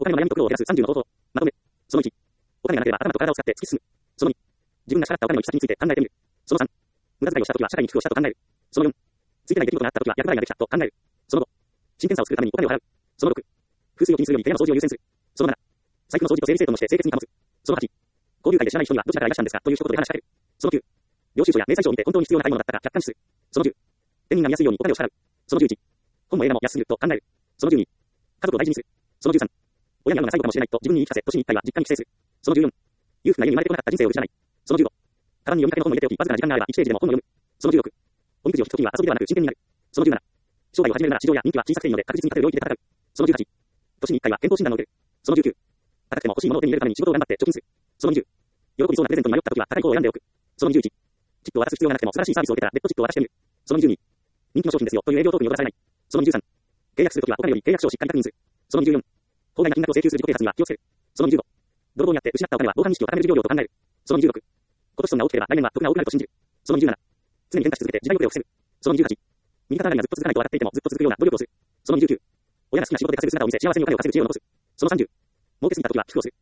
お金の悩みと苦労を減らす30の方法。まとめ。その1。お金がなければ頭と体を使って突き進む。その2。自分が支払ったお金の行き先について考えてみる。その3。無駄遣いをしたときは社会に寄付をしたと考える。その4。ついてない出来事があったときは厄払いができたと考える。その5。新天差を作るためにお金を払う。その6。風水を気にするより部屋の掃除を優先する。その7。財布の掃除と整理整頓をして清潔に保つ。その8。交流会で知らない人にはどちらからいらしたんですかという一言で話しかける。その9。領収書や明細書を見て本当に必要な買い物だったか客観視する。その10。店員が見やすいようにお金を支払う。その11。本も映画も安すぎると考える。その12。家族を大事にする。その13。親に会うのが最後かもしれないと自分に言い聞かせ、年に1回は実家に帰省する。その14。裕福な家に生まれてこなかった人生を許さない。その15。カバンに読みかけの本を入れておき、わずかな時間があれば1ページでも本を読む。その16。おみくじを引くときには遊びではなく真剣になる。その17。商売を始めるなら市場や人気は小さくていいので確実に勝てる領域で戦う。その18。年に1回は健康診断を受ける。その19。高くても欲しいものを手に入れるために仕事を頑張って貯金する。その20。喜びそうなプレゼントに迷ったときは高い方を選んでおく。その21。チップを渡す必要がなくても素晴らしいサービスを受けたら別途チップを渡してみる。その22。人気の商品ですよという営業トークに踊らされない。その23。契約するときはお金より契約書をしっかり確認する。その24。法外な金額を請求する自己啓発には気をつける。その25。泥棒にあって失ったお金は防犯意識を高める事業料と考える。その26。今年そんな大きければ来年は得が多くなると信じる。その27。常に変化し続けて時代遅れを防ぐ。その28。右肩上がりがずっと続かないと笑っていてもずっと続くような努力をする。その29。親が好きな仕事で稼ぐ姿を見せ幸せにお金を稼ぐ知恵を残す。その30。儲けすぎたときは寄付をする。